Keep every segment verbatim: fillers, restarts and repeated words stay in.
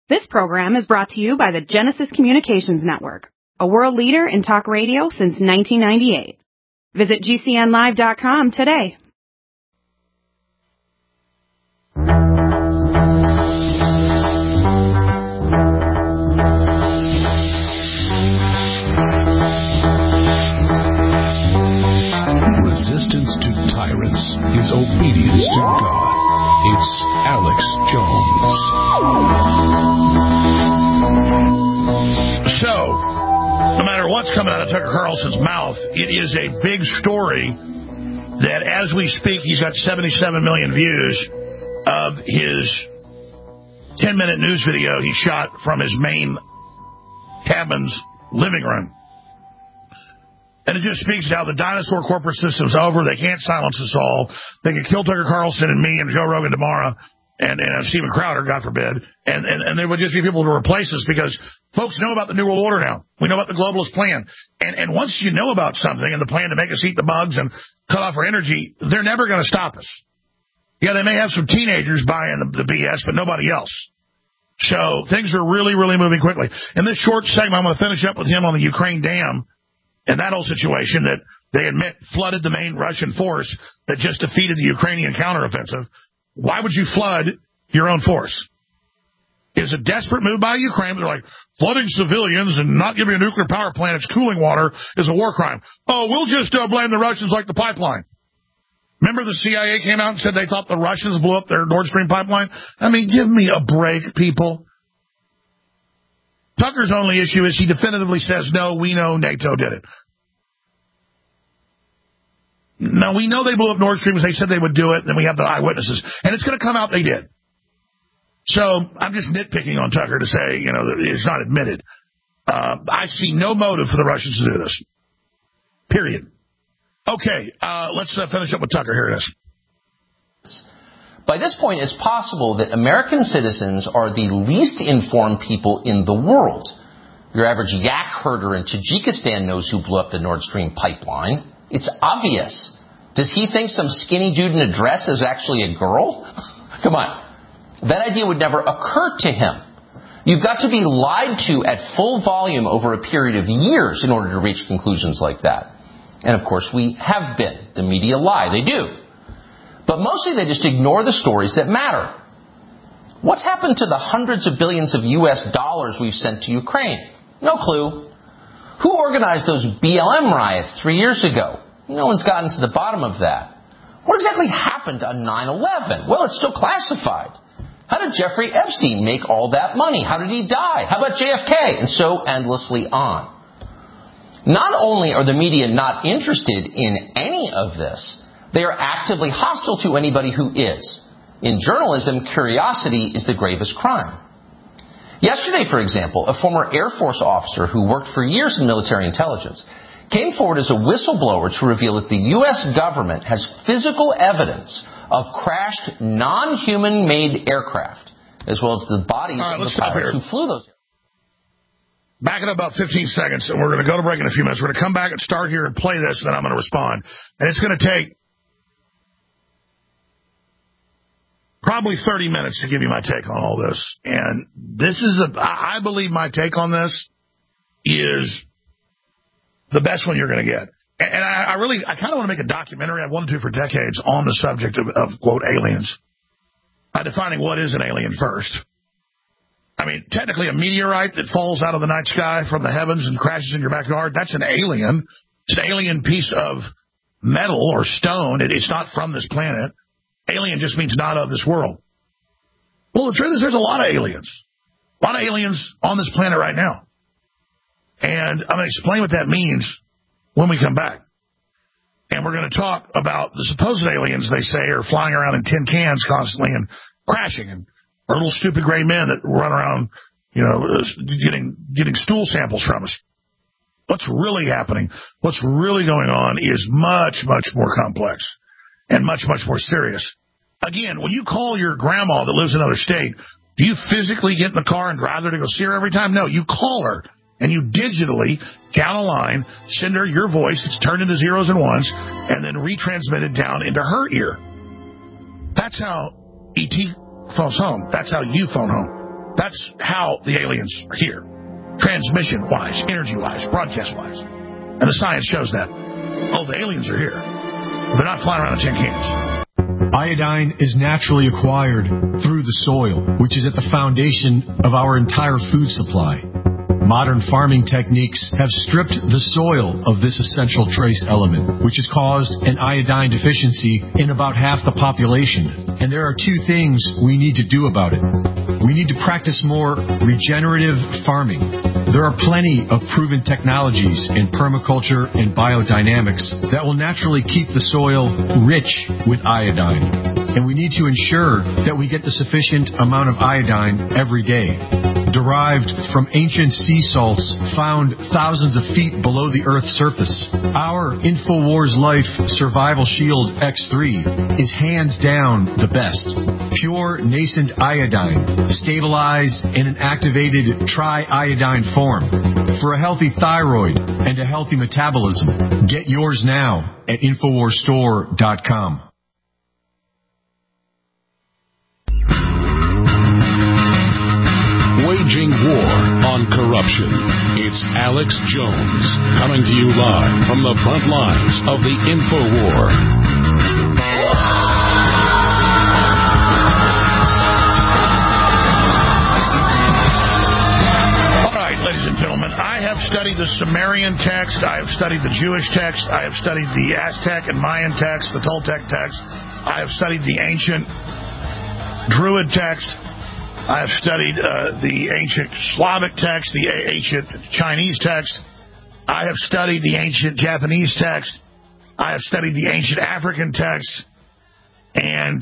This program is brought to you by the Genesis Communications Network, a world leader in talk radio since nineteen ninety-eight. Visit G C N live dot com today. Resistance to tyrants is obedience to God. It's Alex Jones. So, no matter what's coming out of Tucker Carlson's mouth, it is a big story that as we speak, he's got seventy-seven million views of his ten-minute news video he shot from his main cabin's living room. And it just speaks to how the dinosaur corporate system's over. They can't silence us all. They can kill Tucker Carlson and me and Joe Rogan tomorrow and, and Steven Crowder, God forbid. And, and, and there would just be people to replace us because folks know about the New World Order now. We know about the globalist plan. And, and once you know about something and the plan to make us eat the bugs and cut off our energy, they're never going to stop us. Yeah, they may have some teenagers buying the, the B S, but nobody else. So things are really, really moving quickly. In this short segment, I'm going to finish up with him on the Ukraine dam. And that whole situation that they admit flooded the main Russian force that just defeated the Ukrainian counteroffensive. Why would you flood your own force? It was a desperate move by Ukraine. They're like, flooding civilians and not giving a nuclear power plant its cooling water is a war crime. Oh, we'll just uh, blame the Russians like the pipeline. Remember the C I A came out and said they thought the Russians blew up their Nord Stream pipeline? I mean, give me a break, people. Tucker's only issue is he definitively says, no, we know NATO did it. Now, we know they blew up Nord Stream because they said they would do it, and then we have the eyewitnesses. And it's going to come out they did. So I'm just nitpicking on Tucker to say, you know, that it's not admitted. Uh, I see no motive for the Russians to do this. Period. Okay, uh, let's uh, finish up with Tucker. Here it is. By this point, it's possible that American citizens are the least informed people in the world. Your average yak herder in Tajikistan knows who blew up the Nord Stream pipeline. It's obvious. Does he think some skinny dude in a dress is actually a girl? Come on. That idea would never occur to him. You've got to be lied to at full volume over a period of years in order to reach conclusions like that. And, of course, we have been. The media lie. They do. But mostly they just ignore the stories that matter. What's happened to the hundreds of billions of U S dollars we've sent to Ukraine? No clue. Who organized those B L M riots three years ago? No one's gotten to the bottom of that. What exactly happened on nine eleven? Well, it's still classified. How did Jeffrey Epstein make all that money? How did he die? How about J F K? And so endlessly on. Not only are the media not interested in any of this, they are actively hostile to anybody who is. In journalism, curiosity is the gravest crime. Yesterday, for example, a former Air Force officer who worked for years in military intelligence came forward as a whistleblower to reveal that the U S government has physical evidence of crashed non-human-made aircraft, as well as the bodies right, of the pilots who flew those aircraft. Back in about fifteen seconds, and we're going to go to break in a few minutes. We're going to come back and start here and play this, and then I'm going to respond. And it's going to take probably thirty minutes to give you my take on all this. And this is a, I believe my take on this is the best one you're going to get. And I, I really, I kind of want to make a documentary. I've wanted to for decades on the subject of, of quote, aliens. By defining what is an alien first. I mean, technically a meteorite that falls out of the night sky from the heavens and crashes in your backyard, that's an alien. It's an alien piece of metal or stone. It, it's not from this planet. Alien just means not of this world. Well, the truth is there's a lot of aliens. A lot of aliens on this planet right now. And I'm going to explain what that means when we come back. And we're going to talk about the supposed aliens they say are flying around in tin cans constantly and crashing, and are little stupid gray men that run around, you know, getting getting stool samples from us. What's really happening, what's really going on is much, much more complex and much, much more serious. Again, when you call your grandma that lives in another state, do you physically get in the car and drive there to go see her every time? No, you call her. And you digitally, down a line, send her your voice. It's turned into zeros and ones, and then retransmitted down into her ear. That's how E T phones home. That's how you phone home. That's how the aliens are here. Transmission-wise, energy-wise, broadcast-wise. And the science shows that. Oh, the aliens are here. They're not flying around in tin cans. Iodine is naturally acquired through the soil, which is at the foundation of our entire food supply. Modern farming techniques have stripped the soil of this essential trace element, which has caused an iodine deficiency in about half the population. And there are two things we need to do about it. We need to practice more regenerative farming. There are plenty of proven technologies in permaculture and biodynamics that will naturally keep the soil rich with iodine. And we need to ensure that we get the sufficient amount of iodine every day. Derived from ancient sea salts found thousands of feet below the Earth's surface. Our InfoWars Life Survival Shield X three is hands down the best. Pure nascent iodine, stabilized in an activated tri-iodine form. For a healthy thyroid and a healthy metabolism. Get yours now at infowars store dot com. Waging war on corruption. It's Alex Jones coming to you live from the front lines of the InfoWar. All right, ladies and gentlemen, I have studied the Sumerian text, I have studied the Jewish text, I have studied the Aztec and Mayan text, the Toltec text, I have studied the ancient Druid text, I have studied uh, the ancient Slavic text, the a- ancient Chinese text. I have studied the ancient Japanese text. I have studied the ancient African text. And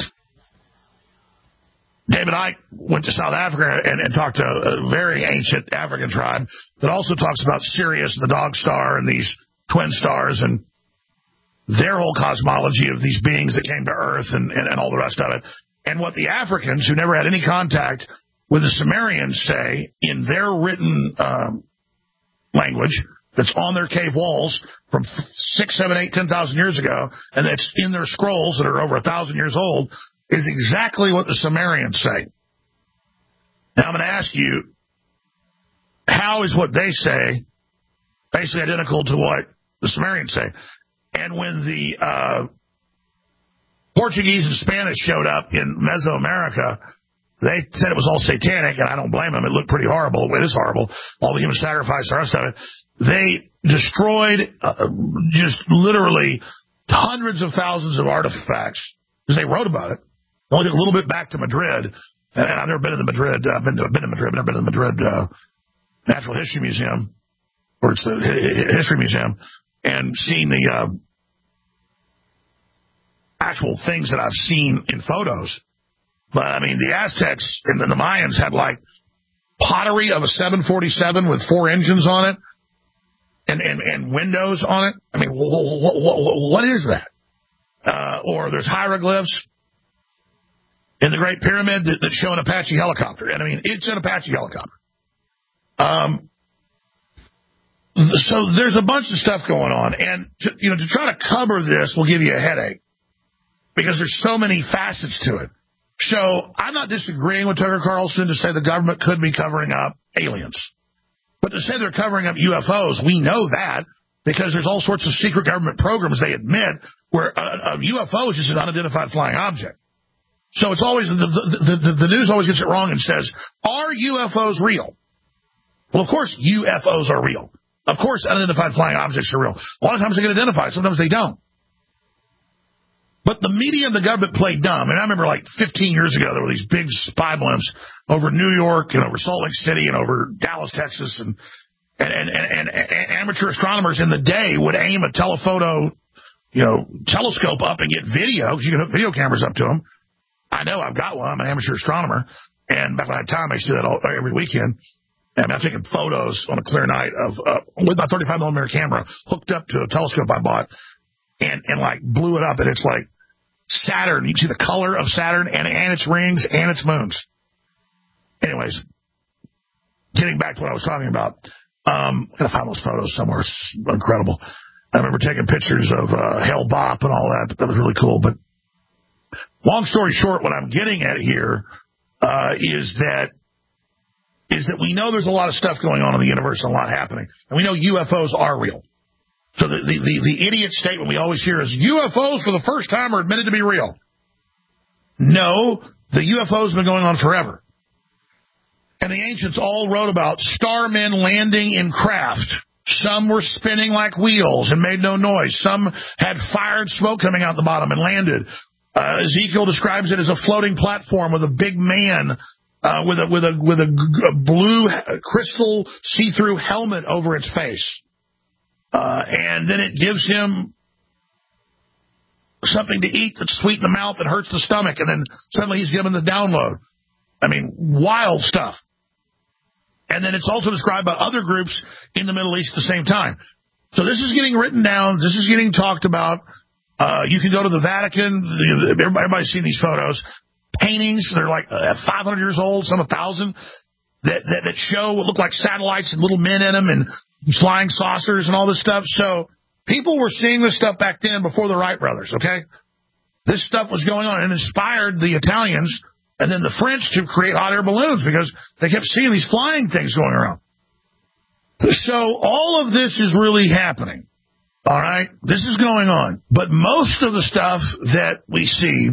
David Icke went to South Africa and, and talked to a very ancient African tribe that also talks about Sirius, the dog star, and these twin stars, and their whole cosmology of these beings that came to Earth and, and, and all the rest of it. And what the Africans, who never had any contact with the Sumerians, say in their written um, language that's on their cave walls from six, seven, eight, ten thousand years ago, and that's in their scrolls that are over a thousand years old, is exactly what the Sumerians say. Now I'm going to ask you, how is what they say basically identical to what the Sumerians say? And when the uh, Portuguese and Spanish showed up in Mesoamerica, they said it was all satanic, and I don't blame them. It looked pretty horrible. It is horrible. All the human sacrifice, the rest of it. They destroyed uh, just literally hundreds of thousands of artifacts because they wrote about it. They only did a little bit back to Madrid, and I've never been to the Madrid. I've been to, been to Madrid, but I've never been to the Madrid uh, Natural History Museum, or it's the History Museum, and seen the uh, actual things that I've seen in photos. But, I mean, the Aztecs and the Mayans had, like, pottery of a seven forty-seven with four engines on it and, and, and windows on it. I mean, wh- wh- wh- what is that? Uh, or there's hieroglyphs in the Great Pyramid that, that show an Apache helicopter. And, I mean, it's an Apache helicopter. Um, so there's a bunch of stuff going on. And, to, you know, to try to cover this will give you a headache because there's so many facets to it. So I'm not disagreeing with Tucker Carlson to say the government could be covering up aliens. But to say they're covering up U F Os, we know that because there's all sorts of secret government programs they admit where a, a U F O is just an unidentified flying object. So it's always the, the, the, the news always gets it wrong and says, are U F Os real? Well, of course U F Os are real. Of course unidentified flying objects are real. A lot of times they get identified. Sometimes they don't. But the media and the government played dumb. And I remember like fifteen years ago, there were these big spy blimps over New York and over Salt Lake City and over Dallas, Texas. And, and, and, and, and amateur astronomers in the day would aim a telephoto, you know, telescope up and get video, because you can hook video cameras up to them. I know, I've got one. I'm an amateur astronomer. And back when I had time, I used to do that all, every weekend. And I've taken photos on a clear night of uh, with my thirty-five millimeter camera hooked up to a telescope I bought and, and like blew it up. And it's like Saturn. You can see the color of Saturn and, and its rings and its moons. Anyways, getting back to what I was talking about, um, I'm going to find those photos somewhere. It's incredible. I remember taking pictures of uh, Hale Bopp and all that. That was really cool. But long story short, what I'm getting at here uh, is that is that we know there's a lot of stuff going on in the universe and a lot happening. And we know U F Os are real. So the, the, the, the idiot statement we always hear is U F Os for the first time are admitted to be real. No, the U F Os have been going on forever. And the ancients all wrote about starmen landing in craft. Some were spinning like wheels and made no noise. Some had fire and smoke coming out the bottom and landed. Uh, Ezekiel describes it as a floating platform with a big man uh, with a with a with a, g- a blue crystal see-through helmet over its face, uh, and then it gives him something to eat that's sweet in the mouth that hurts the stomach, and then suddenly he's given the download. I mean, wild stuff. And then it's also described by other groups in the Middle East at the same time. So this is getting written down. This is getting talked about. Uh, you can go to the Vatican. Everybody's seen these photos. Paintings. They're like uh, five hundred years old, some one thousand, that, that, that show what look like satellites and little men in them and flying saucers and all this stuff. So people were seeing this stuff back then before the Wright brothers, okay? This stuff was going on and inspired the Italians and then the French to create hot air balloons because they kept seeing these flying things going around. So all of this is really happening, all right? This is going on. But most of the stuff that we see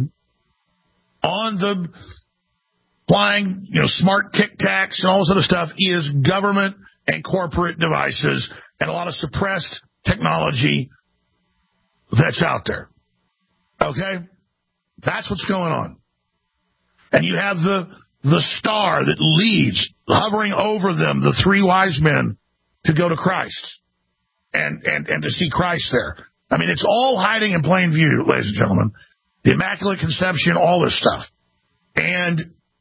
on the flying, you know, smart Tic Tacs and all this other stuff is government and corporate devices and a lot of suppressed technology that's out there. Okay? That's what's going on. And you have the the star that leads, hovering over them, the three wise men to go to Christ and, and, and to see Christ there. I mean, it's all hiding in plain view, ladies and gentlemen. The Immaculate Conception, all this stuff. And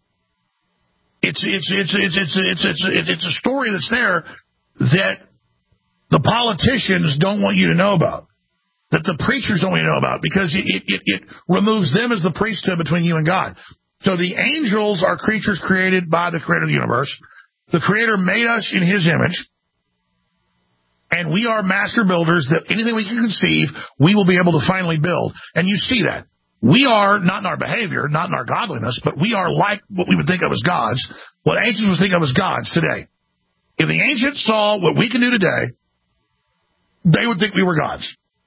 it's it's it's it's it's it's it's it's, it's a story that's there that the politicians don't want you to know about, that the preachers don't want you to know about, because it, it, it removes them as the priesthood between you and God. So the angels are creatures created by the creator of the universe. The creator made us in his image, and we are master builders that anything we can conceive, we will be able to finally build. And you see that. We are, not in our behavior, not in our godliness, but we are like what we would think of as gods, what ancients would think of as gods today. If the ancients saw what we can do today, they would think we were gods.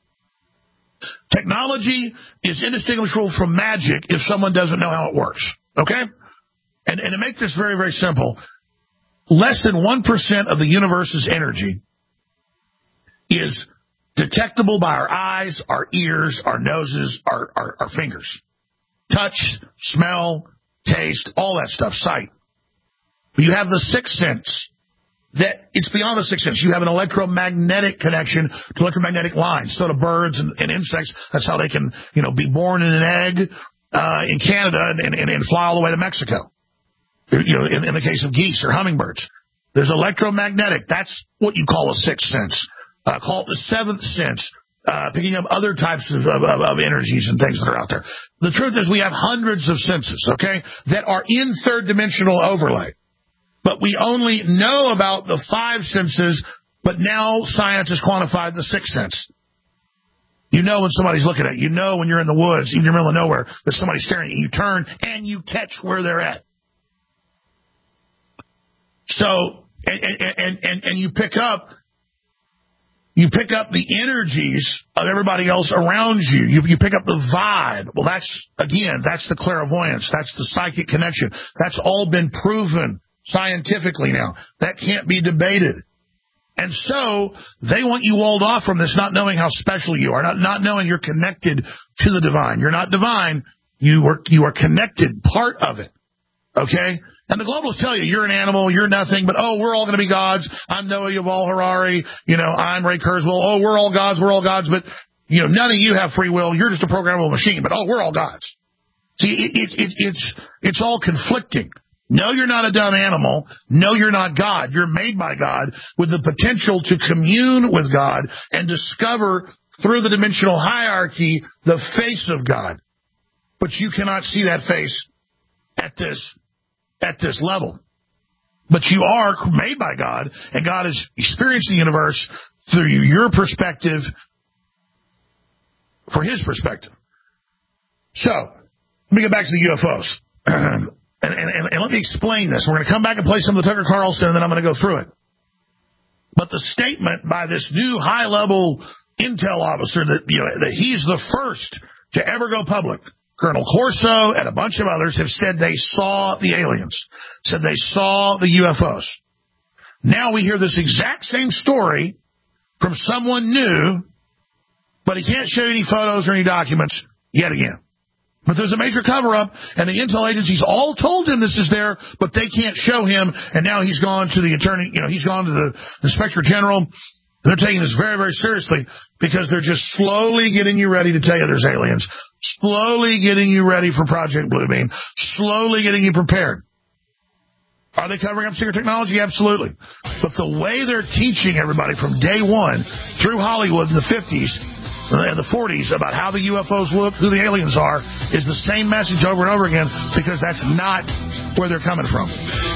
Technology is indistinguishable from magic if someone doesn't know how it works. Okay? And, and to make this very, very simple, less than one percent of the universe's energy is detectable by our eyes, our ears, our noses, our, our, our fingers. Touch, smell, taste, all that stuff, sight. But you have the sixth sense. That it's beyond the sixth sense. You have an electromagnetic connection to electromagnetic lines. So do birds and, and insects. That's how they can, you know, be born in an egg uh, in Canada and, and, and fly all the way to Mexico. You know, in, in the case of geese or hummingbirds, there's electromagnetic. That's what you call a sixth sense. Uh, call it the seventh sense. Uh, picking up other types of, of, of energies and things that are out there. The truth is we have hundreds of senses, okay, that are in third dimensional overlay. But we only know about the five senses, but now science has quantified the sixth sense. You know when somebody's looking at you. You know when you're in the woods, even in the middle of nowhere, that somebody's staring at you. You turn and you catch where they're at. So, and, and, and, and you pick up, you pick up the energies of everybody else around you. You, you pick up the vibe. Well, that's, again, that's the clairvoyance. That's the psychic connection. That's all been proven scientifically now. That can't be debated. And so they want you walled off from this, not knowing how special you are, not, not knowing you're connected to the divine. You're not divine. You are, you are connected, part of it. Okay? And the globalists tell you, you're an animal, you're nothing, but oh, we're all going to be gods. I'm Noah Yuval Harari. You know, I'm Ray Kurzweil. Oh, we're all gods, we're all gods, but, you know, none of you have free will. You're just a programmable machine, but oh, we're all gods. See, it, it, it, it's, it's all conflicting. No, you're not a dumb animal. No, you're not God. You're made by God with the potential to commune with God and discover through the dimensional hierarchy the face of God. But you cannot see that face at this, at this level. But you are made by God, and God has experienced the universe through your perspective for his perspective. So, let me get back to the U F Os. And and, and, and let me explain this. We're going to come back and play some of the Tucker Carlson, and then I'm going to go through it. But the statement by this new high-level intel officer that, you know, that he's the first to ever go public, Colonel Corso and a bunch of others have said they saw the aliens, said they saw the U F Os. Now we hear this exact same story from someone new, but he can't show you any photos or any documents yet again. But there's a major cover-up, and the intel agencies all told him this is there, but they can't show him, and now he's gone to the attorney, you know, he's gone to the Inspector General. They're taking this very, very seriously because they're just slowly getting you ready to tell you there's aliens, slowly getting you ready for Project Bluebeam, slowly getting you prepared. Are they covering up secret technology? Absolutely. But the way they're teaching everybody from day one through Hollywood in the fifties and the forties about how the U F Os look, who the aliens are, is the same message over and over again because that's not where they're coming from.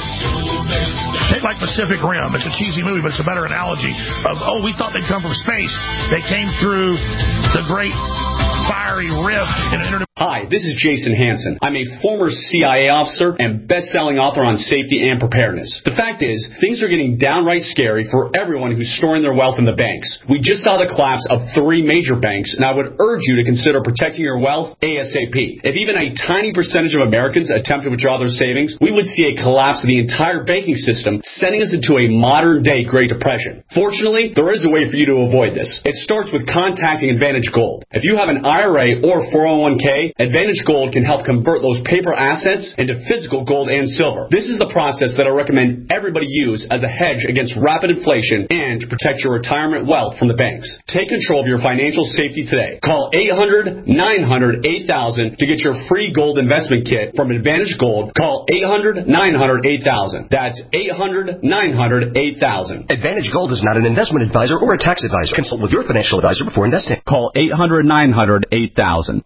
Take like Pacific Rim. It's a cheesy movie, but it's a better analogy of, oh, we thought they'd come from space. They came through the great fiery rift in an internet. Hi, this is Jason Hansen. I'm a former C I A officer and best-selling author on safety and preparedness. The fact is, things are getting downright scary for everyone who's storing their wealth in the banks. We just saw the collapse of three major banks, and I would urge you to consider protecting your wealth ASAP. If even a tiny percentage of Americans attempt to withdraw their savings, we would see a collapse of the entire banking system, sending us into a modern-day Great Depression. Fortunately, there is a way for you to avoid this. It starts with contacting Advantage Gold. If you have an I R A or four oh one k, Advantage Gold can help convert those paper assets into physical gold and silver. This is the process that I recommend everybody use as a hedge against rapid inflation and to protect your retirement wealth from the banks. Take control of your financial safety today. Call eight hundred, nine hundred, eight thousand to get your free gold investment kit from Advantage Gold. Call eight hundred, nine hundred, eight thousand. That's eight hundred, nine hundred, eight thousand. Advantage Gold is not an investment advisor or a tax advisor. Consult with your financial advisor before investing. Call eight hundred, nine hundred, eight thousand.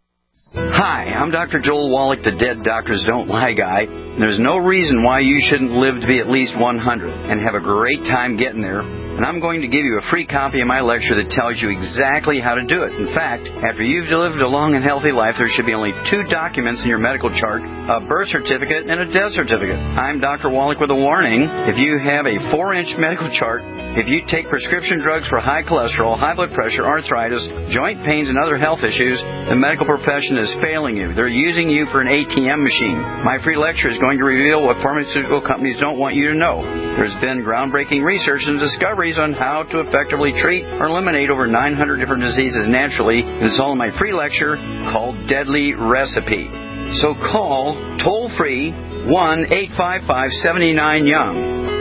Hi, I'm Doctor Joel Wallach, the Dead Doctors Don't Lie guy. There's no reason why you shouldn't live to be at least one hundred and have a great time getting there. And I'm going to give you a free copy of my lecture that tells you exactly how to do it. In fact, after you've lived a long and healthy life, there should be only two documents in your medical chart, a birth certificate and a death certificate. I'm Doctor Wallach with a warning. If you have a four-inch medical chart, if you take prescription drugs for high cholesterol, high blood pressure, arthritis, joint pains, and other health issues, the medical profession is failing you. They're using you for an A T M machine. My free lecture is going to reveal what pharmaceutical companies don't want you to know. There's been groundbreaking research and discoveries on how to effectively treat or eliminate over nine hundred different diseases naturally, and it's all in my free lecture called Deadly Recipe. So call toll-free one eight five five, seven nine, young.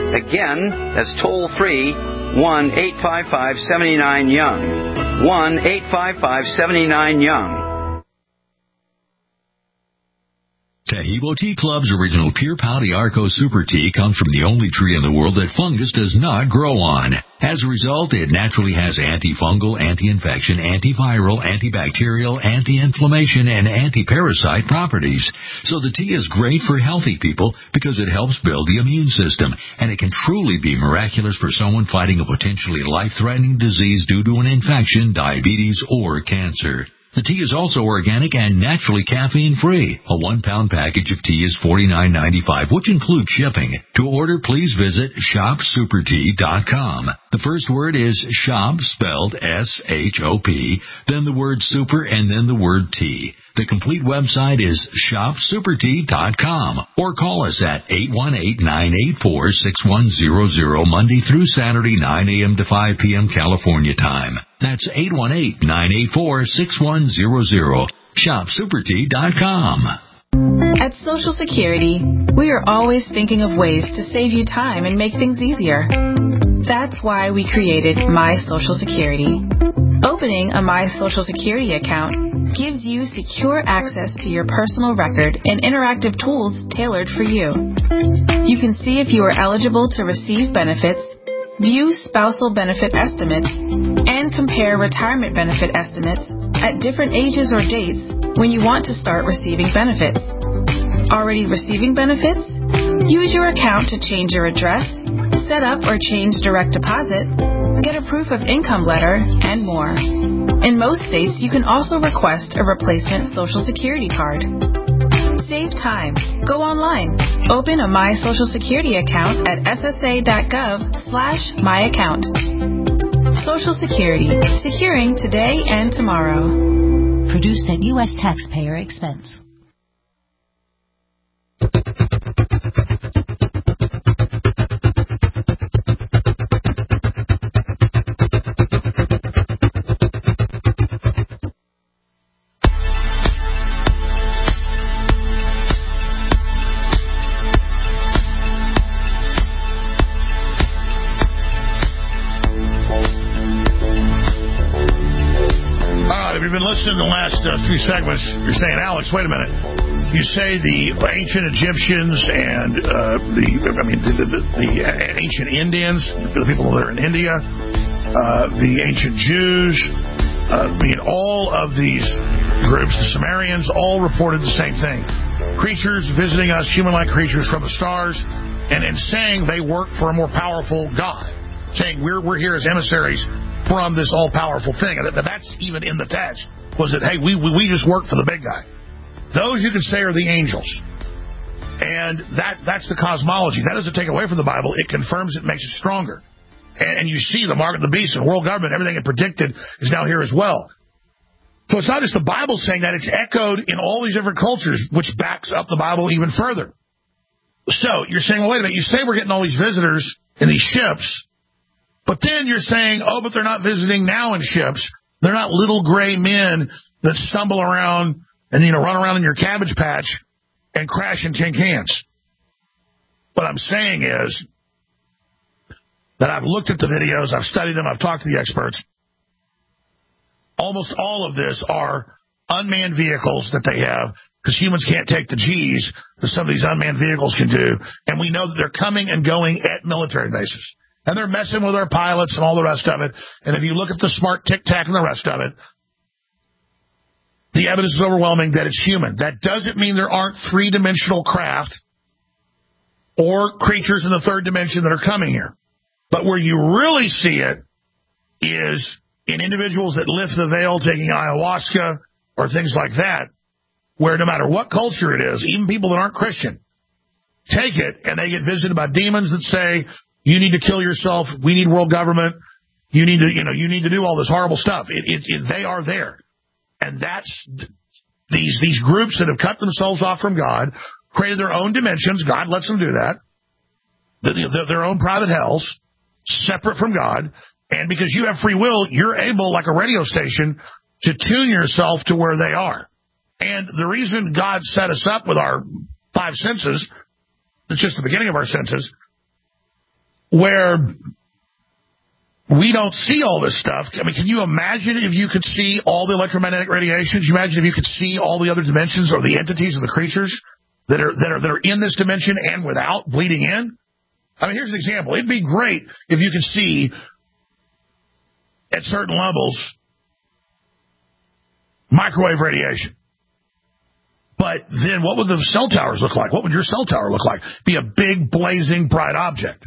Again, that's toll-free one eight five five, seven nine, young. one eight five five, seven nine, young. Taheebo Tea Club's original Pure Pau D'Arco Super Tea comes from the only tree in the world that fungus does not grow on. As a result, it naturally has antifungal, anti-infection, antiviral, antibacterial, anti-inflammation, and anti-parasite properties. So the tea is great for healthy people because it helps build the immune system, and it can truly be miraculous for someone fighting a potentially life-threatening disease due to an infection, diabetes, or cancer. The tea is also organic and naturally caffeine-free. A one-pound package of tea is forty-nine ninety-five, which includes shipping. To order, please visit shop super tea dot com. The first word is shop, spelled S H O P, then the word super, and then the word tea. The complete website is shop super tea dot com, or call us at eight one eight, nine eight four, six one zero zero, Monday through Saturday, nine a.m. to five p.m. California time. That's eight one eight, nine eight four, six one zero zero. shop super tea dot com. At Social Security, we are always thinking of ways to save you time and make things easier. That's why we created My Social Security. Opening a My Social Security account gives you secure access to your personal record and interactive tools tailored for you. You can see if you are eligible to receive benefits, view spousal benefit estimates, and compare retirement benefit estimates at different ages or dates when you want to start receiving benefits. Already receiving benefits? Use your account to change your address, set up or change direct deposit, get a proof of income letter, and more. In most states, you can also request a replacement Social Security card. Save time. Go online. Open a My Social Security account at ssa.gov slash my account. Social Security. Securing today and tomorrow. Produced at U S taxpayer expense. Listening to the last uh, few segments, you're saying, Alex, wait a minute. You say the ancient Egyptians and uh, the, I mean, the, the, the ancient Indians, the people that are in India, uh, the ancient Jews, uh, I mean, all of these groups, the Sumerians, all reported the same thing. Creatures visiting us, human-like creatures from the stars, and in saying they work for a more powerful God, saying we're we're here as emissaries from this all-powerful thing. And that's even in the text, was that, hey, we, we we just work for the big guy. Those you could say are the angels. And that that's the cosmology. That doesn't take away from the Bible. It confirms it, makes it stronger. And, and you see the mark of the beast and world government, everything it predicted is now here as well. So it's not just the Bible saying that. It's echoed in all these different cultures, which backs up the Bible even further. So you're saying, well, wait a minute. You say we're getting all these visitors in these ships, but then you're saying, oh, but they're not visiting now in ships. They're not little gray men that stumble around and, you know, run around in your cabbage patch and crash in tin cans. What I'm saying is that I've looked at the videos, I've studied them, I've talked to the experts. Almost all of this are unmanned vehicles that they have, because humans can't take the G's that some of these unmanned vehicles can do. And we know that they're coming and going at military bases. And they're messing with our pilots and all the rest of it. And if you look at the smart tic-tac and the rest of it, the evidence is overwhelming that it's human. That doesn't mean there aren't three-dimensional craft or creatures in the third dimension that are coming here. But where you really see it is in individuals that lift the veil taking ayahuasca or things like that, where no matter what culture it is, even people that aren't Christian, take it and they get visited by demons that say, you need to kill yourself, we need world government, you need to, you know, you need to do all this horrible stuff. It, it, it, they are there. And that's these these groups that have cut themselves off from God, created their own dimensions. God lets them do that. Their, their own private hells, separate from God. And because you have free will, you're able, like a radio station, to tune yourself to where they are. And the reason God set us up with our five senses, it's just the beginning of our senses, where we don't see all this stuff. I mean, can you imagine if you could see all the electromagnetic radiation? Can you imagine if you could see all the other dimensions or the entities of the creatures that are that are that are in this dimension and without bleeding in? I mean, here's an example. It'd be great if you could see at certain levels microwave radiation. But then what would the cell towers look like? What would your cell tower look like? Be a big, blazing, bright object.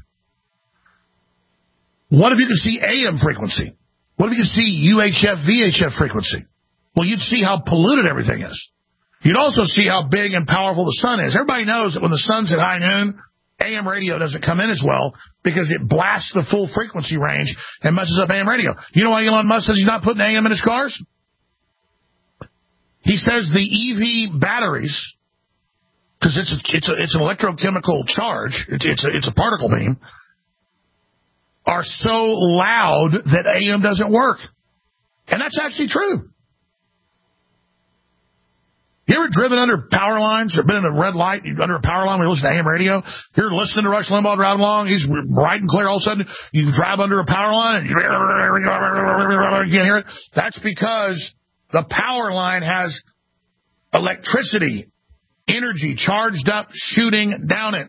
What if you could see A M frequency? What if you could see U H F, V H F frequency? Well, you'd see how polluted everything is. You'd also see how big and powerful the sun is. Everybody knows that when the sun's at high noon, A M radio doesn't come in as well because it blasts the full frequency range and messes up A M radio. You know why Elon Musk says he's not putting A M in his cars? He says the E V batteries, because it's a, it's a, it's an electrochemical charge, it's it's a, it's a particle beam, are so loud that A M doesn't work. And that's actually true. You ever driven under power lines or been in a red light under a power line when you listen to A M radio? You're listening to Rush Limbaugh driving along, he's bright and clear, all of a sudden you drive under a power line and you can't hear it. That's because the power line has electricity, energy charged up, shooting down it.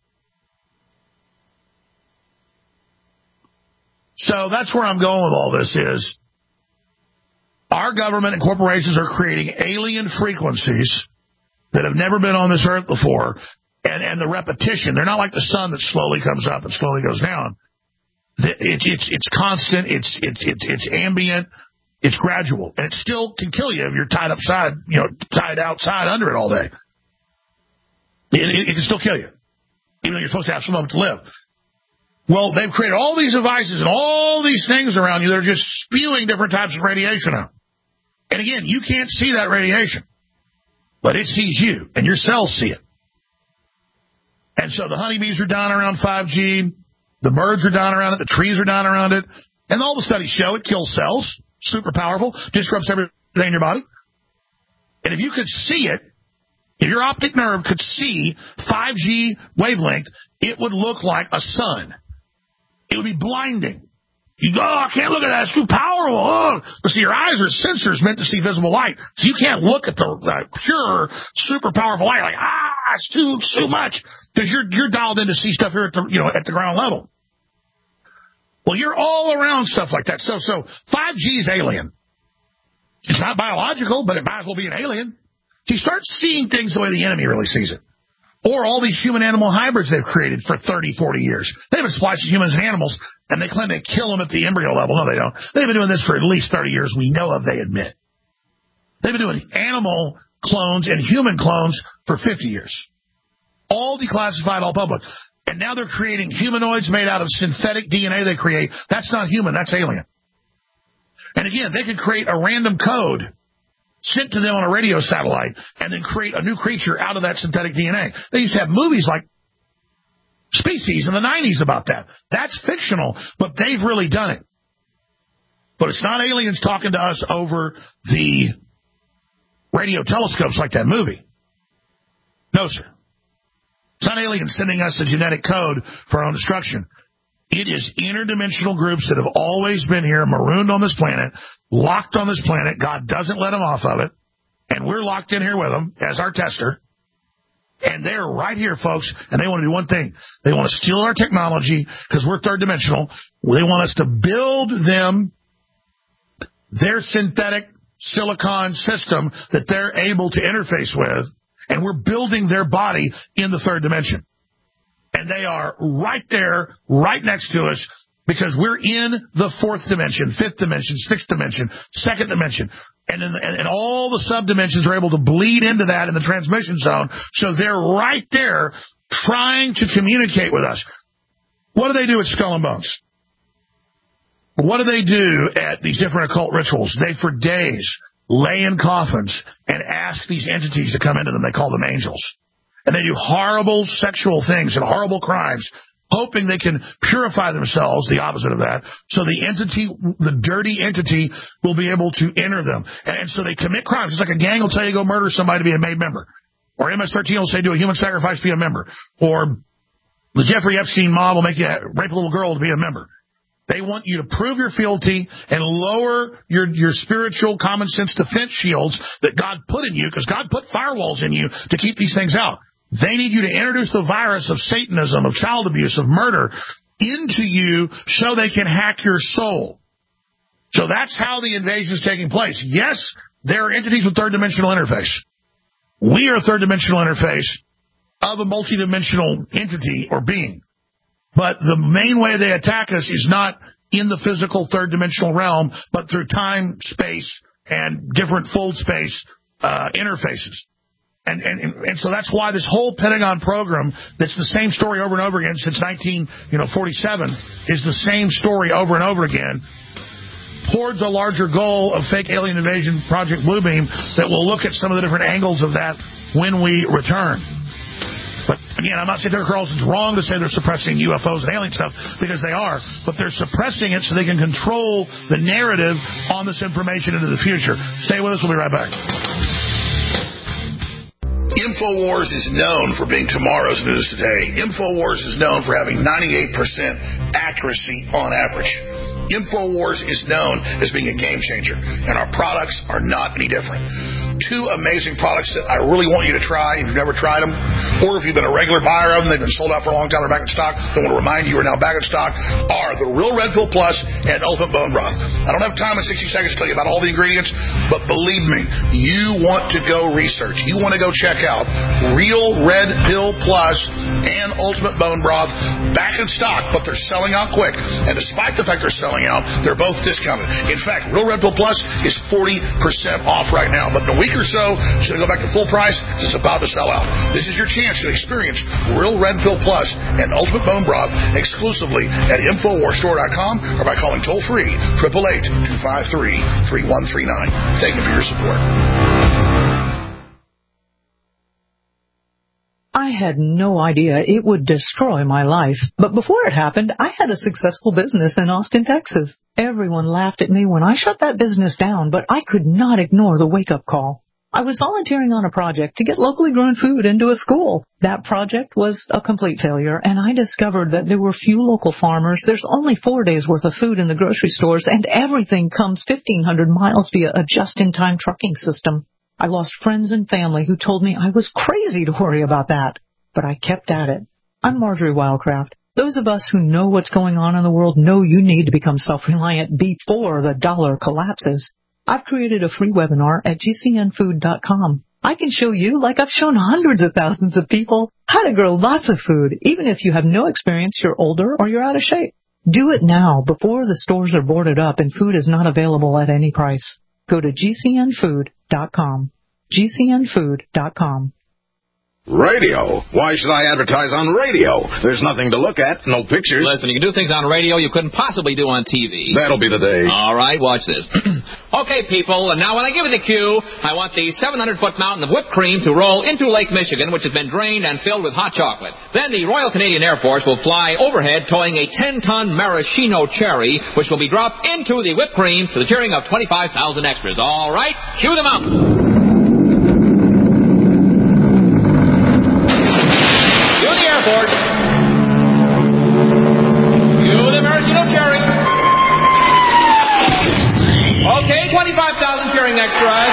So that's where I'm going with all this is our government and corporations are creating alien frequencies that have never been on this earth before, and, and the repetition. They're not like the sun that slowly comes up and slowly goes down. It's it's it's constant. It's it's it's it's ambient. It's gradual, and it still can kill you if you're tied upside, you know, tied outside under it all day. It, it, it can still kill you, even though you're supposed to have some of it to live. Well, they've created all these devices and all these things around you that are just spewing different types of radiation out. And again, you can't see that radiation, but it sees you, and your cells see it. And so the honeybees are dying around five G, the birds are dying around it, the trees are dying around it, and all the studies show it kills cells, super powerful, disrupts everything in your body. And if you could see it, if your optic nerve could see five G wavelength, it would look like a sun. It would be blinding. You go, oh, I can't look at that. It's too powerful. Oh. But see, your eyes are sensors meant to see visible light. So you can't look at the uh, pure, super powerful light like, ah, it's too, too much. Because you're, you're dialed in to see stuff here at the, you know, at the ground level. Well, you're all around stuff like that. So, so five G is alien. It's not biological, but it might as well be an alien. So you start seeing things the way the enemy really sees it. Or all these human-animal hybrids they've created for thirty, forty years. They've been splicing humans and animals, and they claim they kill them at the embryo level. No, they don't. They've been doing this for at least thirty years. We know of, they admit. They've been doing animal clones and human clones for fifty years. All declassified, all public. And now they're creating humanoids made out of synthetic D N A they create. That's not human. That's alien. And again, they could create a random code sent to them on a radio satellite, and then create a new creature out of that synthetic D N A. They used to have movies like Species in the nineties about that. That's fictional, but they've really done it. But it's not aliens talking to us over the radio telescopes like that movie. No, sir. It's not aliens sending us a genetic code for our own destruction. It is interdimensional groups that have always been here, marooned on this planet, locked on this planet. God doesn't let them off of it. And we're locked in here with them as our tester. And they're right here, folks. And they want to do one thing. They want to steal our technology because we're third dimensional. They want us to build them their synthetic silicon system that they're able to interface with. And we're building their body in the third dimension. And they are right there, right next to us, because we're in the fourth dimension, fifth dimension, sixth dimension, second dimension. And, in the, and, and all the subdimensions are able to bleed into that in the transmission zone. So they're right there trying to communicate with us. What do they do at Skull and Bones? What do they do at these different occult rituals? They, for days, lay in coffins and ask these entities to come into them. They call them angels. And they do horrible sexual things and horrible crimes, hoping they can purify themselves, the opposite of that, so the entity, the dirty entity, will be able to enter them. And, and so they commit crimes. It's like a gang will tell you to go murder somebody to be a made member. Or M S thirteen will say do a human sacrifice to be a member. Or the Jeffrey Epstein mob will make you rape a little girl to be a member. They want you to prove your fealty and lower your, your spiritual common sense defense shields that God put in you, because God put firewalls in you to keep these things out. They need you to introduce the virus of Satanism, of child abuse, of murder into you so they can hack your soul. So that's how the invasion is taking place. Yes, there are entities with third-dimensional interface. We are a third-dimensional interface of a multidimensional entity or being. But the main way they attack us is not in the physical third-dimensional realm, but through time, space, and different fold space uh, interfaces. And, and and so that's why this whole Pentagon program, that's the same story over and over again since nineteen forty-seven, is the same story over and over again towards a larger goal of fake alien invasion, Project Bluebeam, that will look at some of the different angles of that when we return. But again, I'm not saying Tucker Carlson's wrong to say they're suppressing U F Os and alien stuff, because they are, but they're suppressing it so they can control the narrative on this information into the future. Stay with us. We'll be right back. InfoWars is known for being tomorrow's news today. InfoWars is known for having ninety-eight percent accuracy on average. InfoWars is known as being a game changer, and our products are not any different. Two amazing products that I really want you to try if you've never tried them, or if you've been a regular buyer of them, they've been sold out for a long time, they're back in stock, I want to remind you are now back in stock, are the Real Red Pill Plus and Ultimate Bone Broth. I don't have time in sixty seconds to tell you about all the ingredients, but believe me, you want to go research. You want to go check out Real Red Pill Plus and Ultimate Bone Broth, back in stock, but they're selling out quick. And despite the fact they're selling out, they're both discounted. In fact, Real Red Pill Plus is forty percent off right now, but we week or so, it's going to go back to full price. It's about to sell out. This is your chance to experience Real Red Pill Plus and Ultimate Bone Broth exclusively at Infowars Store dot com or by calling toll-free eight eight eight, two five three, three one three nine. Thank you for your support. I had no idea it would destroy my life, but before it happened, I had a successful business in Austin, Texas. Everyone laughed at me when I shut that business down, but I could not ignore the wake-up call. I was volunteering on a project to get locally grown food into a school. That project was a complete failure, and I discovered that there were few local farmers. There's only four days' worth of food in the grocery stores, and everything comes fifteen hundred miles via a just-in-time trucking system. I lost friends and family who told me I was crazy to worry about that, but I kept at it. I'm Marjorie Wildcraft. Those of us who know what's going on in the world know you need to become self-reliant before the dollar collapses. I've created a free webinar at G C N food dot com. I can show you, like I've shown hundreds of thousands of people, how to grow lots of food, even if you have no experience, you're older, or you're out of shape. Do it now before the stores are boarded up and food is not available at any price. Go to G C N food dot com. G C N food dot com. Radio? Why should I advertise on radio? There's nothing to look at, no pictures. Listen, you can do things on radio you couldn't possibly do on T V. That'll be the day. All right, watch this. Okay, people, and now when I give you the cue, I want the seven hundred foot mountain of whipped cream to roll into Lake Michigan, which has been drained and filled with hot chocolate. Then the Royal Canadian Air Force will fly overhead towing a ten ton maraschino cherry, which will be dropped into the whipped cream to the cheering of twenty-five thousand extras. All right, cue the mountain. Airport. You the maraschino cherry. Okay, twenty-five thousand cheering extras.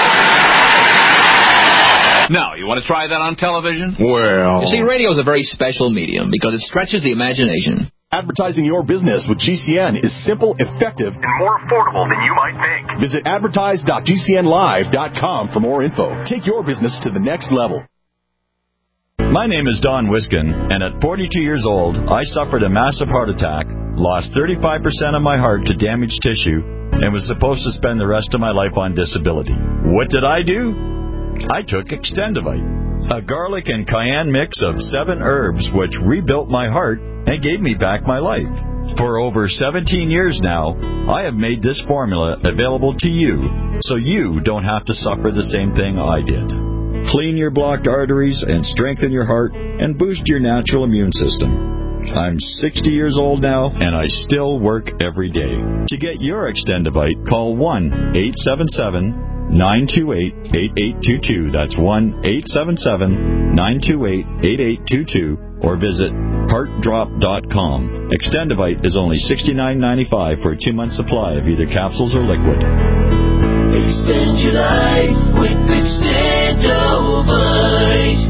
Now, you want to try that on television? Well... You see, radio is a very special medium because it stretches the imagination. Advertising your business with G C N is simple, effective, and more affordable than you might think. Visit advertise dot G C N live dot com for more info. Take your business to the next level. My name is Don Wiskin, and at forty-two years old, I suffered a massive heart attack, lost thirty-five percent of my heart to damaged tissue, and was supposed to spend the rest of my life on disability. What did I do? I took Extendivite, a garlic and cayenne mix of seven herbs which rebuilt my heart and gave me back my life. For over seventeen years now, I have made this formula available to you, so you don't have to suffer the same thing I did. Clean your blocked arteries and strengthen your heart and boost your natural immune system. I'm sixty years old now, and I still work every day. To get your Extendivite, call one eight seven seven, nine two eight, eight eight two two. That's one eight seven seven, nine two eight, eight eight two two, or visit heart drop dot com. Extendivite is only sixty-nine ninety-five for a two-month supply of either capsules or liquid. Extend your life with Extendivite.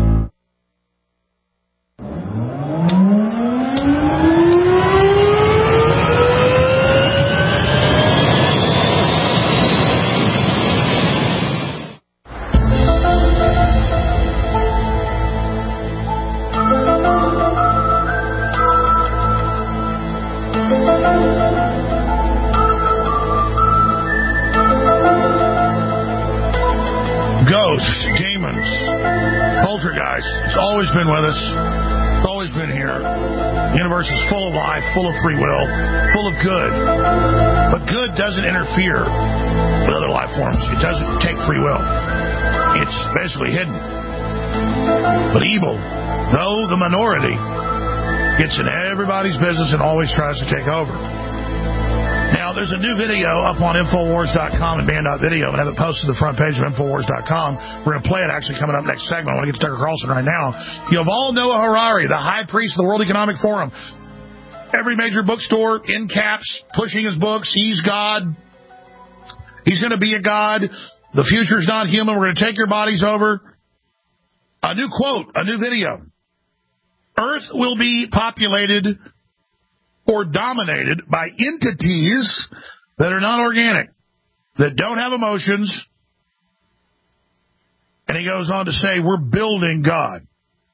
Ghosts, demons, poltergeists. It's always been with us. It's always been here. The universe is full of life, full of free will, full of good. But good doesn't interfere with other life forms. It doesn't take free will. It's basically hidden. But evil, though the minority, gets in everybody's business and always tries to take over. Now, there's a new video up on Infowars dot com and Band dot video, and I have it posted to the front page of Infowars dot com. We're going to play it actually coming up next segment. I want to get to Tucker Carlson right now. Yuval Noah Harari, the high priest of the World Economic Forum. Every major bookstore in caps, pushing his books. He's God. He's going to be a God. The future's not human. We're going to take your bodies over. A new quote, a new video. Earth will be populated or dominated by entities that are not organic, that don't have emotions. And he goes on to say, we're building God.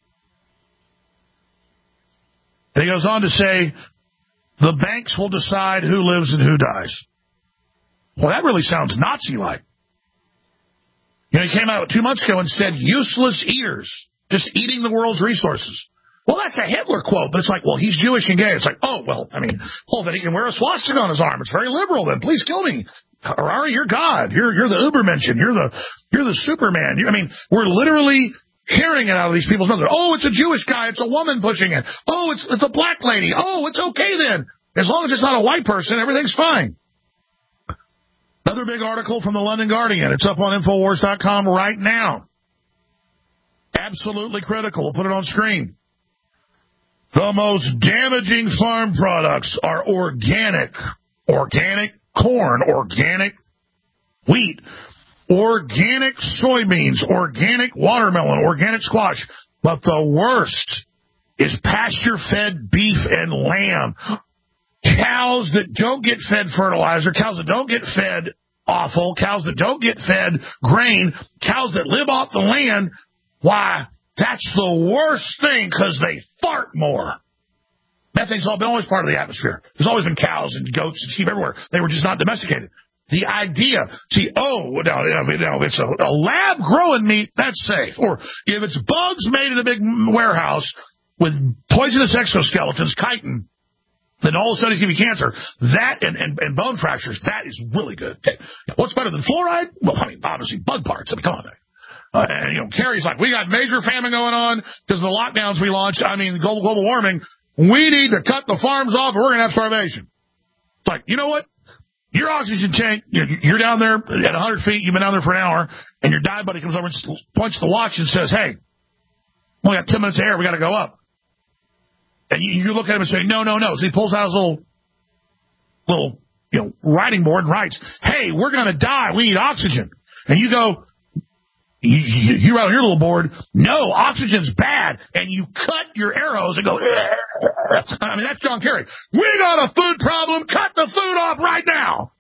And he goes on to say, the banks will decide who lives and who dies. Well, that really sounds Nazi-like. You know, he came out two months ago and said, useless eaters, just eating the world's resources. Well, that's a Hitler quote, but it's like, well, he's Jewish and gay. It's like, oh, well, I mean, well, then he can wear a swastika on his arm. It's very liberal then. Please kill me. Harari, you're God. You're you're the Ubermensch. You're the you're the Superman. You're, I mean, we're literally hearing it out of these people's mouths. Oh, it's a Jewish guy. It's a woman pushing it. Oh, it's it's a black lady. Oh, it's okay then. As long as it's not a white person, everything's fine. Another big article from the London Guardian. It's up on Infowars dot com right now. Absolutely critical. We'll put it on screen. The most damaging farm products are organic. Organic corn, organic wheat, organic soybeans, organic watermelon, organic squash. But the worst is pasture-fed beef and lamb. Cows that don't get fed fertilizer, cows that don't get fed offal, cows that don't get fed grain, cows that live off the land. Why, that's the worst thing because they fart more. Methane's all been always part of the atmosphere. There's always been cows and goats and sheep everywhere. They were just not domesticated. The idea, see, oh, no, no, it's a, a lab-growing meat, that's safe. Or if it's bugs made in a big warehouse with poisonous exoskeletons, chitin, then all the studies give you cancer. That and, and, and bone fractures, that is really good. Okay. What's better than fluoride? Well, I mean, obviously bug parts. I mean, come on. Uh, and, you know, Kerry's like, we got major famine going on because of the lockdowns we launched. I mean, global, global warming. We need to cut the farms off or we're going to have starvation. It's like, you know what? Your oxygen tank, you're, you're down there at one hundred feet, you've been down there for an hour, and your dive buddy comes over and points the watch and says, hey, we got ten minutes of air, we got to go up. And you, you look at him and say, no, no, no. So he pulls out his little, little, you know, writing board and writes, hey, we're going to die, we need oxygen. And you go, You, you, you write on your little board, no, oxygen's bad, and you cut your arrows and go, I mean, that's John Kerry. We got a food problem, cut the food off right now.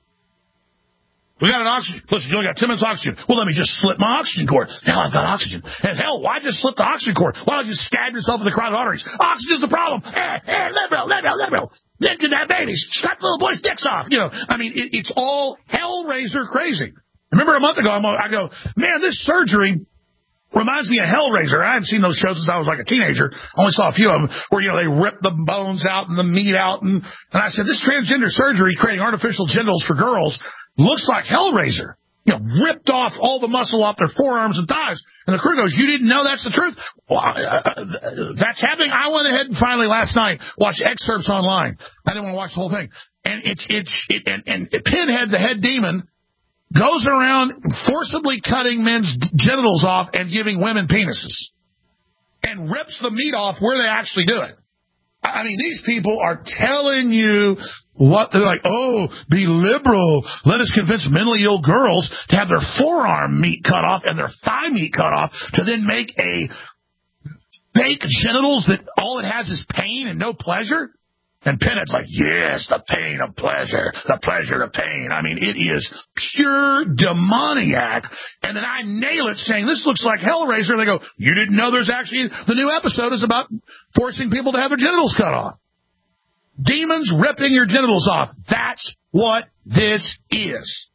We got an oxygen. Listen, you only got ten minutes of oxygen. Well, let me just slip my oxygen cord. Now I've got oxygen. And hell, why just slip the oxygen cord? Why don't you just stab yourself in the carotid arteries? Oxygen's the problem. Eh, eh, liberal, liberal, liberal. Then to that babies. Cut the little boys' dicks off. You know, I mean, it, it's all Hellraiser crazy. Remember a month ago, I'm, I go, man, this surgery reminds me of Hellraiser. I hadn't seen those shows since I was like a teenager. I only saw a few of them where, you know, they rip the bones out and the meat out. And, and I said, this transgender surgery, creating artificial genitals for girls, looks like Hellraiser. You know, ripped off all the muscle off their forearms and thighs. And the crew goes, you didn't know that's the truth? Well, uh, that's happening. I went ahead and finally last night watched excerpts online. I didn't want to watch the whole thing. And it's, it's, it, and, and Pinhead, the head demon, goes around forcibly cutting men's genitals off and giving women penises and rips the meat off where they actually do it. I mean, these people are telling you what they're like, oh, be liberal. Let us convince mentally ill girls to have their forearm meat cut off and their thigh meat cut off to then make a fake genitals that all it has is pain and no pleasure. And Pinhead's like, yes, the pain of pleasure, the pleasure of pain. I mean, it is pure demoniac. And then I nail it saying, this looks like Hellraiser. And they go, you didn't know there's actually, the new episode is about forcing people to have their genitals cut off. Demons ripping your genitals off. That's what this is.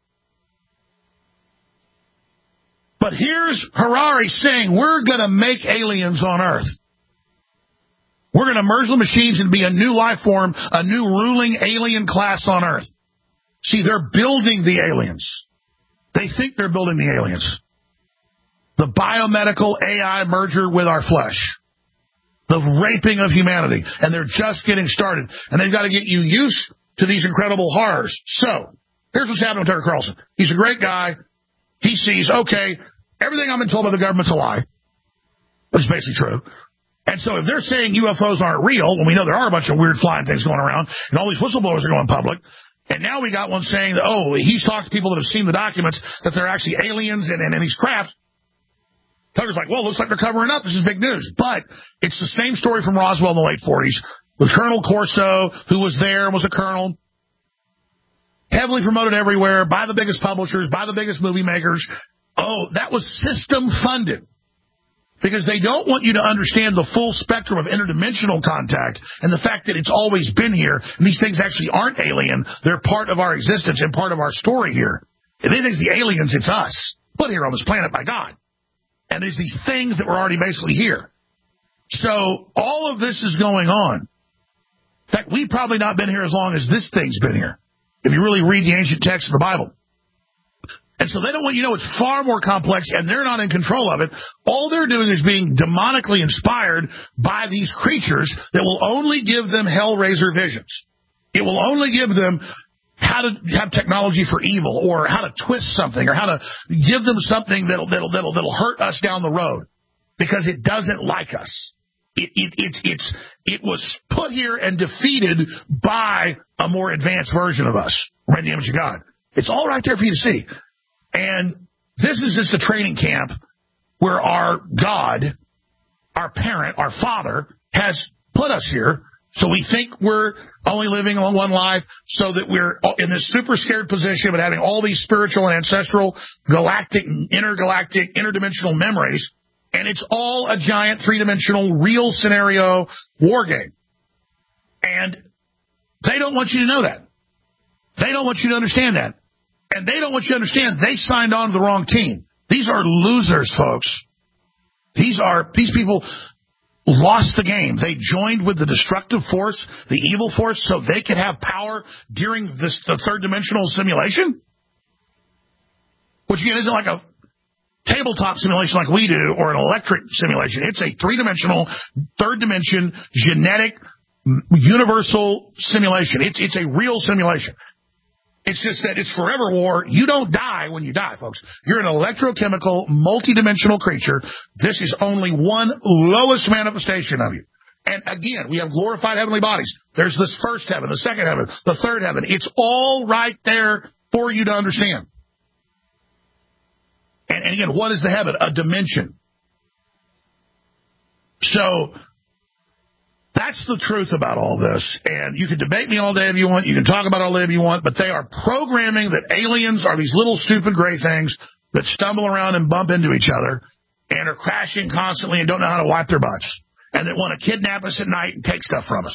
But here's Harari saying, we're going to make aliens on Earth. We're going to merge the machines and be a new life form, a new ruling alien class on Earth. See, they're building the aliens. They think they're building the aliens. The biomedical A I merger with our flesh. The raping of humanity. And they're just getting started. And they've got to get you used to these incredible horrors. So, here's what's happening with Tucker Carlson. He's a great guy. He sees, okay, everything I've been told by the government's a lie. Which is basically true. And so if they're saying U F Os aren't real, when we know there are a bunch of weird flying things going around, and all these whistleblowers are going public, and now we got one saying, that, oh, he's talked to people that have seen the documents, that they're actually aliens and, and, and these craft. Tucker's like, well, looks like they're covering up. This is big news. But it's the same story from Roswell in the late forties with Colonel Corso, who was there and was a colonel, heavily promoted everywhere by the biggest publishers, by the biggest movie makers. Oh, that was system funded. Because they don't want you to understand the full spectrum of interdimensional contact and the fact that it's always been here, and these things actually aren't alien. They're part of our existence and part of our story here. If they think it's the aliens, it's us. put here on this planet by God. And there's these things that were already basically here. So all of this is going on. In fact, we've probably not been here as long as this thing's been here, if you really read the ancient text of the Bible. And so they don't want you to know it's far more complex, and they're not in control of it. All they're doing is being demonically inspired by these creatures that will only give them Hellraiser visions. It will only give them how to have technology for evil, or how to twist something, or how to give them something that'll, that'll, that'll, that'll hurt us down the road because it doesn't like us. It, it, it, it's, it was put here and defeated by a more advanced version of us. We're in the image of God. It's all right there for you to see. And this is just a training camp where our God, our parent, our Father, has put us here. So we think we're only living on one life, so that we're in this super scared position of having all these spiritual and ancestral, galactic, intergalactic, interdimensional memories. And it's all a giant three-dimensional real scenario war game. And they don't want you to know that. They don't want you to understand that. And they don't want you to understand they signed on to the wrong team. These are losers, folks. These are, these people lost the game. They joined with the destructive force, the evil force, so they could have power during this, the third-dimensional simulation? Which, again, isn't like a tabletop simulation like we do, or an electric simulation. It's a three-dimensional, third-dimension, genetic, universal simulation. It's, it's a real simulation. It's just that it's forever war. You don't die when you die, folks. You're an electrochemical, multidimensional creature. This is only one lowest manifestation of you. And again, we have glorified heavenly bodies. There's this first heaven, the second heaven, the third heaven. It's all right there for you to understand. And, and again, what is the heaven? A dimension. So that's the truth about all this. And you can debate me all day if you want. You can talk about it all day if you want. But they are programming that aliens are these little stupid gray things that stumble around and bump into each other and are crashing constantly and don't know how to wipe their butts, and that want to kidnap us at night and take stuff from us.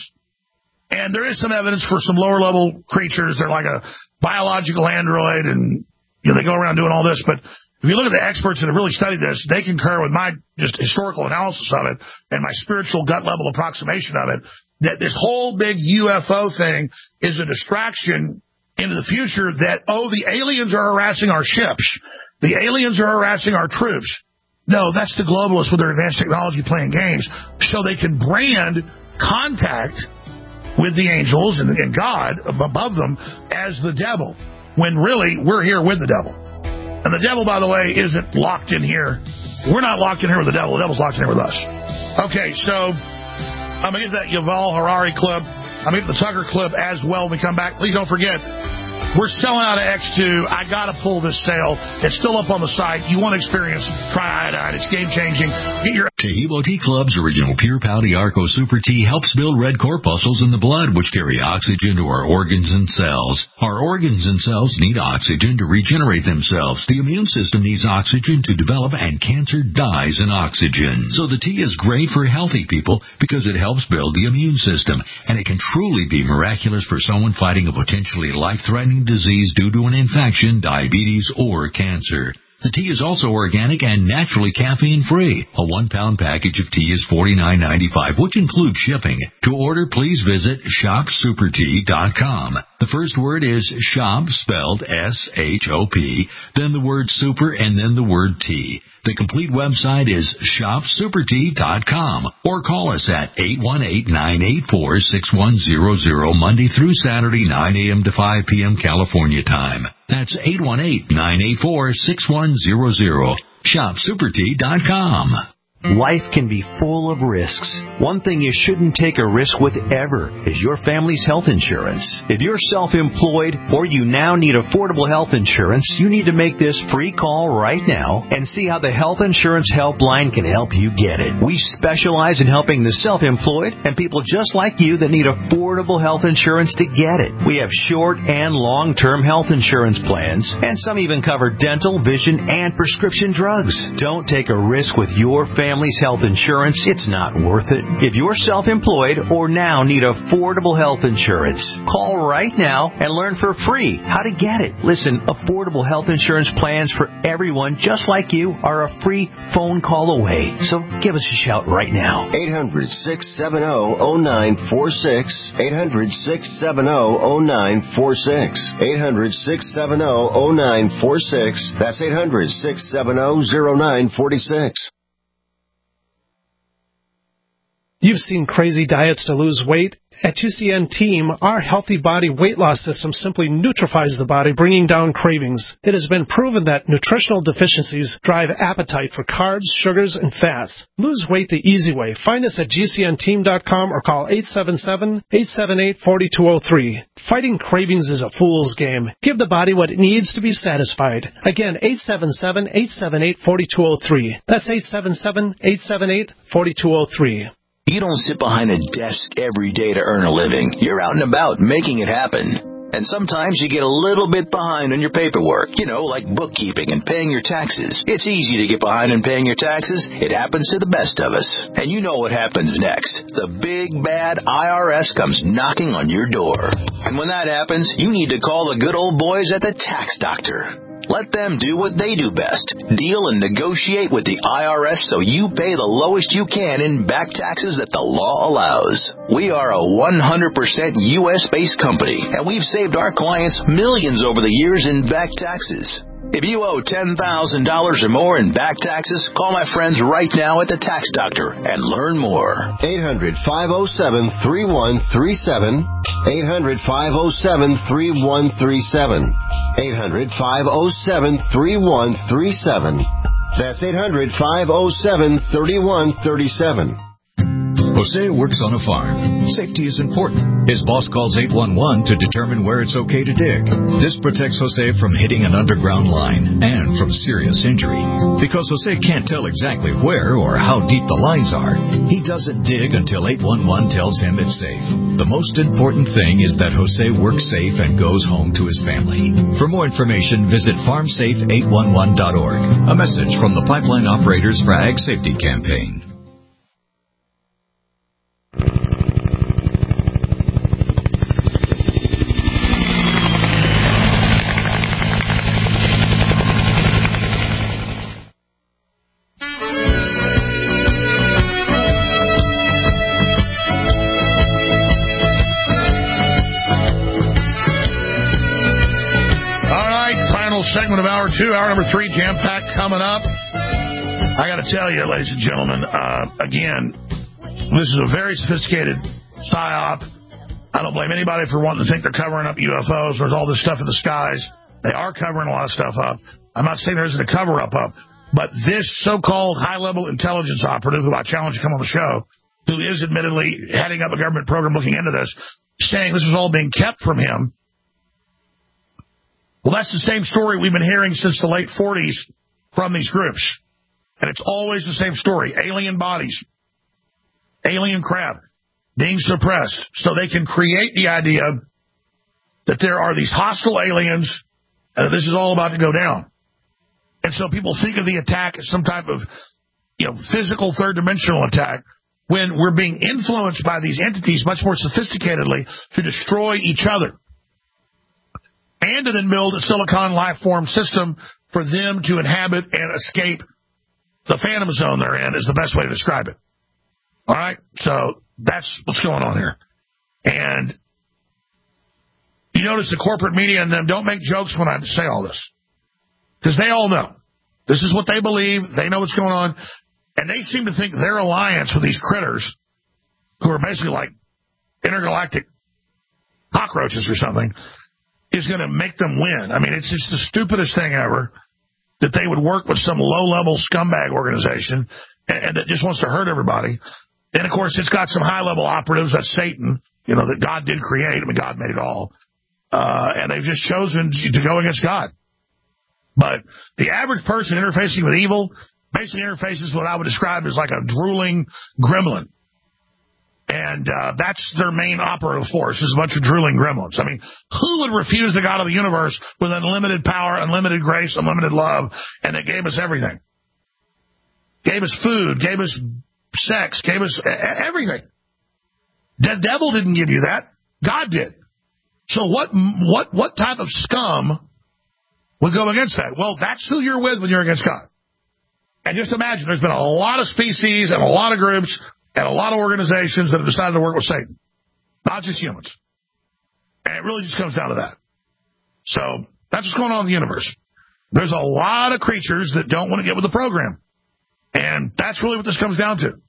And there is some evidence for some lower-level creatures. They're like a biological android, and you know, they go around doing all this. But if you look at the experts that have really studied this, they concur with my just historical analysis of it and my spiritual gut-level approximation of it, that this whole big U F O thing is a distraction into the future that, oh, the aliens are harassing our ships. The aliens are harassing our troops. No, that's the globalists with their advanced technology playing games so they can brand contact with the angels and, and God above them as the devil, when really we're here with the devil. And the devil, by the way, isn't locked in here. We're not locked in here with the devil. The devil's locked in here with us. Okay, so I'm going to get that Yuval Harari clip. I'm going to get the Tucker clip as well when we come back. Please don't forget, we're selling out of X two. I got to pull this sale. It's still up on the site. You want to experience, try iodine. It's game-changing. Get your Taheebo Tea Club's original Pure Pouty Arco Super Tea helps build red corpuscles in the blood, which carry oxygen to our organs and cells. Our organs and cells need oxygen to regenerate themselves. The immune system needs oxygen to develop, and cancer dies in oxygen. So the tea is great for healthy people because it helps build the immune system, and it can truly be miraculous for someone fighting a potentially life-threatening disease due to an infection, diabetes, or cancer. The tea is also organic and naturally caffeine-free. A one-pound package of tea is forty-nine ninety-five, which includes shipping. To order, please visit shop super tea dot com. The first word is shop, spelled S H O P, then the word super, and then the word tea. The complete website is shop super tea dot com, or call us at eight one eight, nine eight four, six one zero zero Monday through Saturday, nine a.m. to five p.m. California time. That's eight one eight, nine eight four, six one zero zero. shop super tea dot com. Life can be full of risks. One thing you shouldn't take a risk with ever is your family's health insurance. If you're self-employed or you now need affordable health insurance, you need to make this free call right now and see how the Health Insurance Helpline can help you get it. We specialize in helping the self-employed and people just like you that need affordable health insurance to get it. We have short and long-term health insurance plans, and some even cover dental, vision, and prescription drugs. Don't take a risk with your family family's health insurance, it's not worth it. If you're self-employed or now need affordable health insurance, call right now and learn for free how to get it. Listen, affordable health insurance plans for everyone just like you are a free phone call away. So give us a shout right now. eight hundred, six seven zero, zero nine four six. eight hundred, six seven zero, zero nine four six. eight hundred, six seven zero, zero nine four six. That's eight hundred, six seven zero, zero nine four six. You've seen crazy diets to lose weight. At G C N Team, our healthy body weight loss system simply neutralizes the body, bringing down cravings. It has been proven that nutritional deficiencies drive appetite for carbs, sugars, and fats. Lose weight the easy way. Find us at G C N team dot com or call eight seven seven, eight seven eight, four two zero three. Fighting cravings is a fool's game. Give the body what it needs to be satisfied. Again, eight seven seven, eight seven eight, four two zero three. That's eight seven seven, eight seven eight, four two zero three. You don't sit behind a desk every day to earn a living. You're out and about making it happen. And sometimes you get a little bit behind on your paperwork, you know, like bookkeeping and paying your taxes. It's easy to get behind in paying your taxes. It happens to the best of us. And you know what happens next. The big, bad I R S comes knocking on your door. And when that happens, you need to call the good old boys at the Tax Doctor. Let them do what they do best. Deal and negotiate with the I R S so you pay the lowest you can in back taxes that the law allows. We are a one hundred percent U S-based company, and we've saved our clients millions over the years in back taxes. If you owe ten thousand dollars or more in back taxes, call my friends right now at the Tax Doctor and learn more. eight hundred, five oh seven, three one three seven. eight hundred, five oh seven, three one three seven. eight hundred, five oh seven, three one three seven. That's eight hundred, five oh seven, three one three seven. Jose works on a farm. Safety is important. His boss calls eight one one to determine where it's okay to dig. This protects Jose from hitting an underground line and from serious injury. Because Jose can't tell exactly where or how deep the lines are, he doesn't dig until eight one one tells him it's safe. The most important thing is that Jose works safe and goes home to his family. For more information, visit farm safe eight one one dot org. A message from the Pipeline Operators for Ag Safety Campaign. Segment of hour two, hour number three, jam-packed coming up. I got to tell you, ladies and gentlemen, uh, again, this is a very sophisticated psyop. I don't blame anybody for wanting to think they're covering up U F Os. There's all this stuff in the skies. They are covering a lot of stuff up. I'm not saying there isn't a cover-up up, but this so-called high-level intelligence operative, who I challenge to come on the show, who is admittedly heading up a government program looking into this, saying this was all being kept from him. Well, that's the same story we've been hearing since the late forties from these groups. And it's always the same story. Alien bodies, alien crap being suppressed so they can create the idea that there are these hostile aliens and that this is all about to go down. And so people think of the attack as some type of, you know, physical third-dimensional attack when we're being influenced by these entities much more sophisticatedly to destroy each other. And to then build a silicon life form system for them to inhabit and escape the phantom zone they're in is the best way to describe it. All right? So that's what's going on here. And you notice the corporate media and them don't make jokes when I say all this. Because they all know. This is what they believe. They know what's going on. And they seem to think their alliance with these critters, who are basically like intergalactic cockroaches or something, is going to make them win. I mean, it's just the stupidest thing ever that they would work with some low-level scumbag organization and, and that just wants to hurt everybody. And, of course, it's got some high-level operatives. That's Satan, you know, that God did create. I mean, God made it all. Uh, and they've just chosen to go against God. But the average person interfacing with evil basically interfaces what I would describe as like a drooling gremlin. And uh, that's their main operative force, is a bunch of drooling gremlins. I mean, who would refuse the God of the universe with unlimited power, unlimited grace, unlimited love, and that gave us everything? gave us food, gave us sex, gave us everything. The devil didn't give you that. God did. So what, what, what type of scum would go against that? Well, that's who you're with when you're against God. And just imagine, there's been a lot of species and a lot of groups and a lot of organizations that have decided to work with Satan. Not just humans. And it really just comes down to that. So that's what's going on in the universe. There's a lot of creatures that don't want to get with the program. And that's really what this comes down to.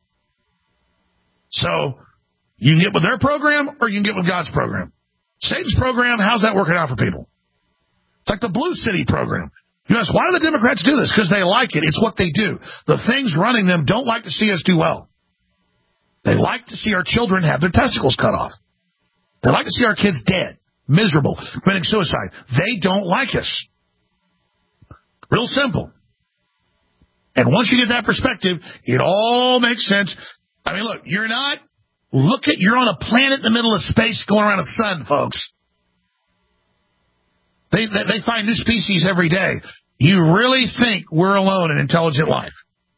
So you can get with their program or you can get with God's program. Satan's program, how's that working out for people? It's like the Blue City program. You ask, why do the Democrats do this? Because they like it. It's what they do. The things running them don't like to see us do well. They like to see our children have their testicles cut off. They like to see our kids dead, miserable, committing suicide. They don't like us. Real simple. And once you get that perspective, it all makes sense. I mean, look, you're not, look at, you're on a planet in the middle of space going around a sun, folks. They, they, they find new species every day. You really think we're alone in intelligent life?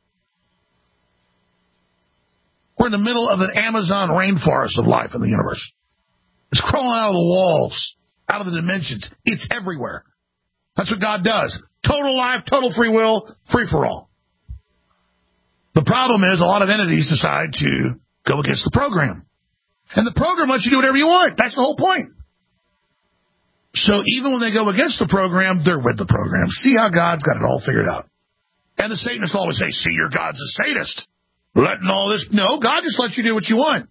We're in the middle of an Amazon rainforest of life in the universe. It's crawling out of the walls, out of the dimensions. It's everywhere. That's what God does. Total life, total free will, free for all. The problem is a lot of entities decide to go against the program. And the program lets you do whatever you want. That's the whole point. So even when they go against the program, they're with the program. See how God's got it all figured out. And the Satanists always say, see, your God's a sadist. Letting all this... No, God just lets you do what you want.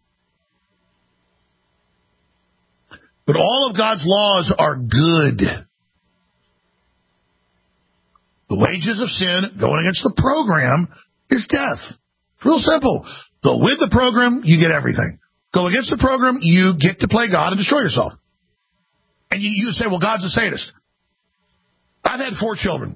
But all of God's laws are good. The wages of sin, going against the program, is death. Real simple. Go with the program, you get everything. Go against the program, you get to play God and destroy yourself. And you, you say, well, God's a sadist. I've had four children.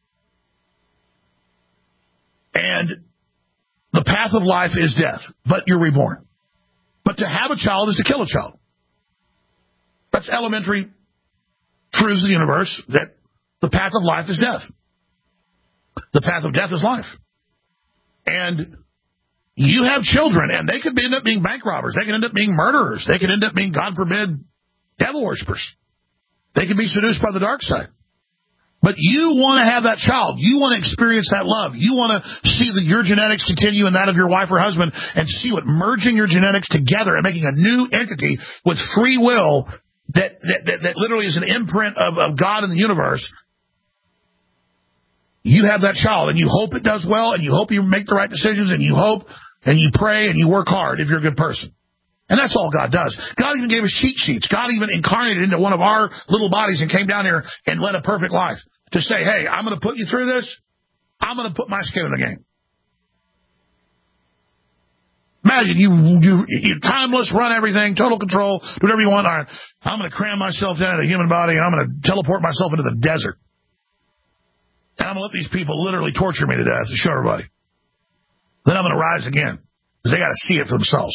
And the path of life is death, but you're reborn. But to have a child is to kill a child. That's elementary truths of the universe, that the path of life is death. The path of death is life. And you have children, and they could end up being bank robbers. They could end up being murderers. They could end up being, God forbid, devil worshippers. They can be seduced by the dark side. But you want to have that child. You want to experience that love. You want to see the, your genetics continue in that of your wife or husband and see what merging your genetics together and making a new entity with free will that that, that, that literally is an imprint of, of God in the universe. You have that child, and you hope it does well, and you hope you make the right decisions, and you hope, and you pray, and you work hard if you're a good person. And that's all God does. God even gave us cheat sheets. God even incarnated into one of our little bodies and came down here and led a perfect life to say, hey, I'm going to put you through this. I'm going to put my skin in the game. Imagine you, you, you timeless, run everything, total control, do whatever you want. All right, I'm going to cram myself down into the human body, and I'm going to teleport myself into the desert. And I'm going to let these people literally torture me to death to show everybody. Then I'm going to rise again because they got to see it for themselves.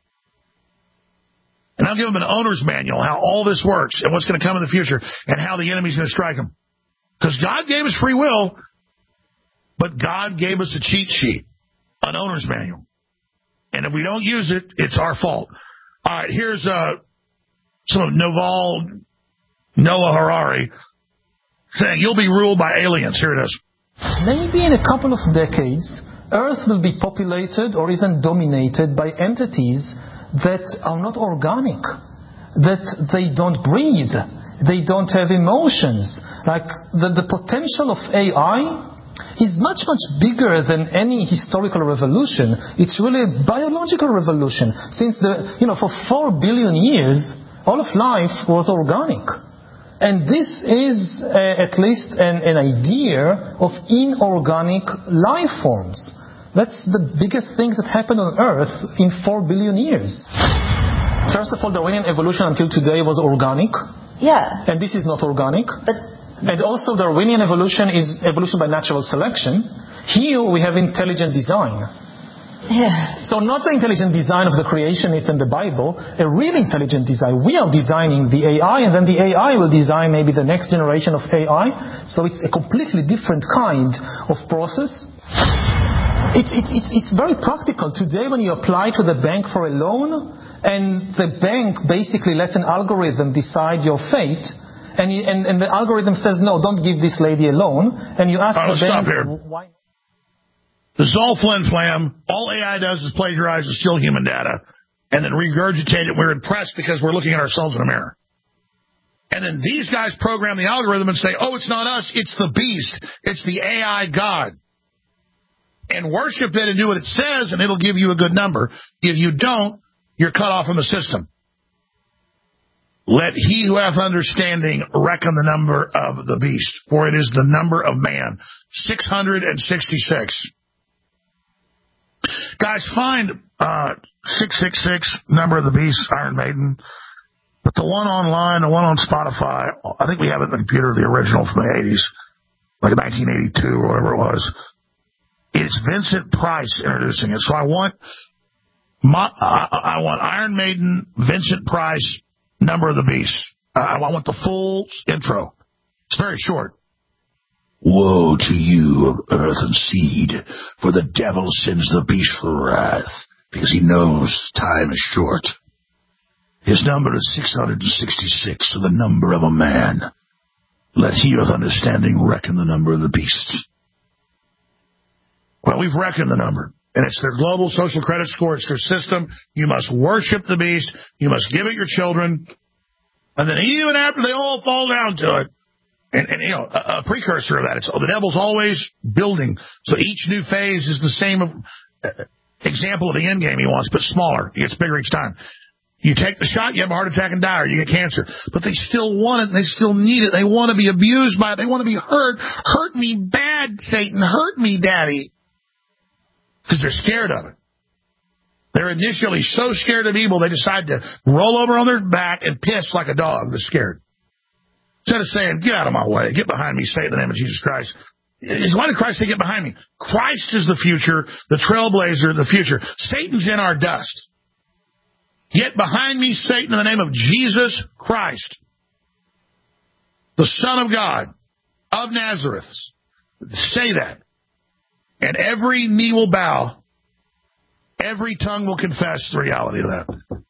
And I'll give them an owner's manual, how all this works and what's going to come in the future and how the enemy's going to strike them. Because God gave us free will, but God gave us a cheat sheet, an owner's manual. And if we don't use it, it's our fault. All right, here's uh, some of Noval Noah Harari saying, you'll be ruled by aliens. Here it is. Maybe in a couple of decades, Earth will be populated or even dominated by entities that are not organic, that they don't breathe, they don't have emotions. Like the, the potential of A I is much, much bigger than any historical revolution. It's really a biological revolution. Since the, you know, for four billion years, all of life was organic. And this is uh, at least an, an idea of inorganic life forms. That's the biggest thing that happened on Earth in four billion years. First of all, Darwinian evolution until today was organic. Yeah. And this is not organic. But and also Darwinian evolution is evolution by natural selection. Here we have intelligent design. Yeah. So not the intelligent design of the creationists in the Bible, a real intelligent design. We are designing the A I, and then the A I will design maybe the next generation of A I. So it's a completely different kind of process. It's, it's, it's, it's very practical. Today when you apply to the bank for a loan, and the bank basically lets an algorithm decide your fate, and, you, and, and the algorithm says, no, don't give this lady a loan, and you ask All right, the let's bank, stop here. why? This is all flim-flam. All A I does is plagiarize and steal human data and then regurgitate it. We're impressed because we're looking at ourselves in a mirror. And then these guys program the algorithm and say, oh, it's not us, it's the beast. It's the A I God. And worship it and do what it says, and it'll give you a good number. If you don't, you're cut off from the system. Let he who hath understanding reckon the number of the beast, for it is the number of man. six hundred sixty-six. Guys, find uh, six six six, number of the beast, Iron Maiden. But the one online, the one on Spotify, I think we have it in the computer, the original from the eighties, like nineteen eighty-two or whatever it was. It's Vincent Price introducing it. So I want my, I, I want Iron Maiden, Vincent Price, number of the beast. Uh, I want the full intro. It's very short. Woe to you of earth and seed, for the devil sends the beast for wrath, because he knows time is short. His number is six hundred sixty-six, so the number of a man. Let he with understanding reckon the number of the beast. Well, we've reckoned the number, and it's their global social credit score. It's their system. You must worship the beast. You must give it your children. And then even after they all fall down to it, and, and you know, a, a precursor of that, it's the devil's always building. So each new phase is the same uh, example of the end game he wants, but smaller. It gets bigger each time. You take the shot, you have a heart attack and die, or you get cancer. But they still want it, and they still need it. They want to be abused by it. They want to be hurt. Hurt me bad, Satan. Hurt me, Daddy. Because they're scared of it. They're initially so scared of evil, they decide to roll over on their back and piss like a dog that's scared. Instead of saying, get out of my way, get behind me, say it in the name of Jesus Christ. It's why did Christ say, get behind me? Christ is the future, the trailblazer, the future. Satan's in our dust. Get behind me, Satan, in the name of Jesus Christ, the Son of God, of Nazareth. Say that. And every knee will bow. Every tongue will confess the reality of that.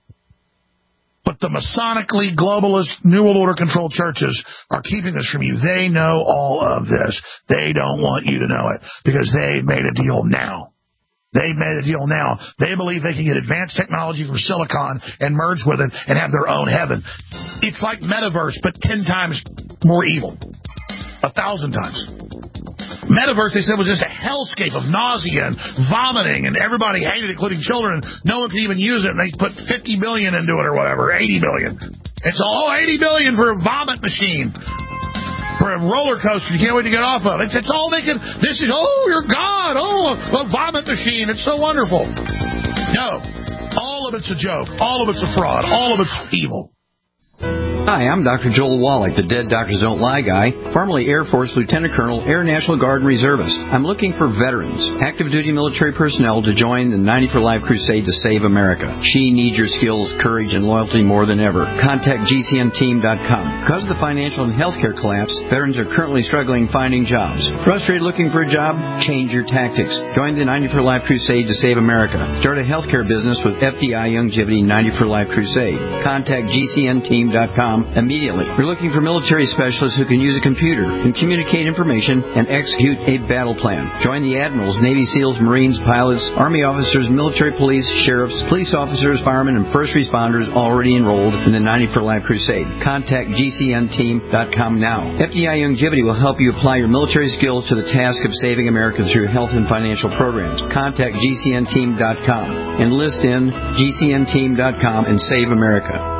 But the Masonically globalist New World Order controlled churches are keeping this from you. They know all of this. They don't want you to know it because they've made a deal now. They've made a deal now. They believe they can get advanced technology from silicon and merge with it and have their own heaven. It's like metaverse, but ten times more evil. A thousand times. Metaverse, they said, was just a hellscape of nausea and vomiting, and everybody hated it, including children. No one could even use it, and they put fifty billion into it or whatever, eighty billion. It's all eighty billion for a vomit machine, for a roller coaster you can't wait to get off of. It's, it's all making, this is, oh, you're God, oh, a, a vomit machine, it's so wonderful. No, all of it's a joke, all of it's a fraud, all of it's evil. Hi, I'm Doctor Joel Wallach, the Dead Doctors Don't Lie guy, formerly Air Force Lieutenant Colonel, Air National Guard and Reservist. I'm looking for veterans, active duty military personnel to join the ninety for Life crusade to save America. She needs your skills, courage, and loyalty more than ever. Contact G C N team dot com. Because of the financial and healthcare collapse, veterans are currently struggling finding jobs. Frustrated looking for a job? Change your tactics. Join the ninety for Life crusade to save America. Start a healthcare business with F D I Longevity ninety for Life crusade. Contact G C N team dot com immediately. We're looking for military specialists who can use a computer and communicate information and execute a battle plan. Join the admirals, Navy SEALs, Marines, pilots, Army officers, military police, sheriffs, police officers, firemen, and first responders already enrolled in the ninety for Life crusade. Contact G C N team dot com now. F D I Longevity will help you apply your military skills to the task of saving America through health and financial programs. Contact G C N team dot com. Enlist in G C N team dot com and save America.